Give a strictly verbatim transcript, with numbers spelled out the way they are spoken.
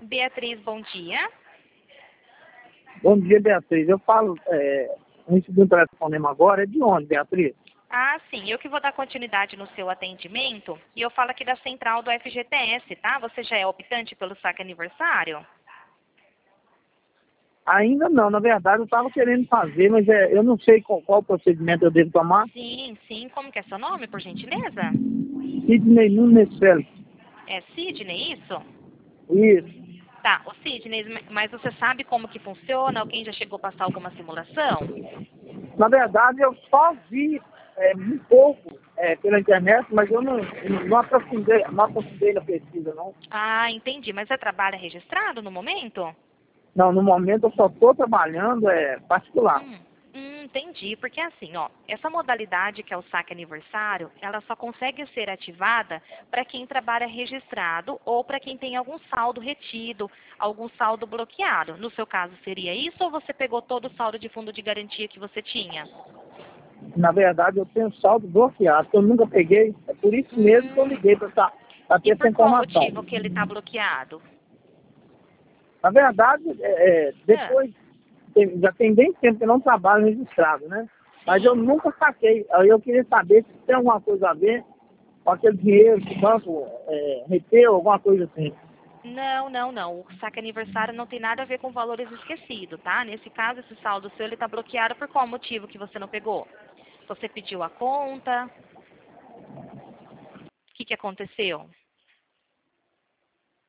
Beatriz, bom dia. Bom dia, Beatriz. Eu falo, é, recebi um telefonema agora. É de onde, Beatriz? Ah, sim, eu que vou dar continuidade no seu atendimento e eu falo aqui da central do F G T S, tá? Você já é optante pelo saque aniversário? Ainda não. Na verdade, eu estava querendo fazer, mas é, eu não sei qual, qual procedimento eu devo tomar. Sim, sim. Como que é seu nome, por gentileza? Sidney Nunes Félix. É Sidney, isso? Isso. Tá, o Sidney, mas você sabe como que funciona? Alguém já chegou a passar alguma simulação? Na verdade, eu só vi é, um pouco é, pela internet, mas eu não, não, aprofundei, não aprofundei na pesquisa, não. Ah, entendi. Mas você trabalha registrado no momento? Não, no momento eu só estou trabalhando é, particular. Hum, hum, entendi, porque assim, ó, essa modalidade que é o saque aniversário, ela só consegue ser ativada para quem trabalha registrado ou para quem tem algum saldo retido, algum saldo bloqueado. No seu caso seria isso ou você pegou todo o saldo de fundo de garantia que você tinha? Na verdade, eu tenho saldo bloqueado, que eu nunca peguei. É por isso mesmo que eu Hum, liguei para e ter essa por qual informação. motivo que ele está bloqueado? Na verdade, é, é, Ah, depois, tem- já tem bem tempo que eu não trabalho registrado, né? Mas eu sim. nunca saquei. Aí eu queria saber se tem alguma coisa a ver com aquele dinheiro que o banco é, reteu, alguma coisa assim. Não, não, não. O saque aniversário não tem nada a ver com valores esquecidos, tá? Nesse caso, esse saldo seu, ele está bloqueado por qual motivo que você não pegou? Você pediu a conta? O que que aconteceu?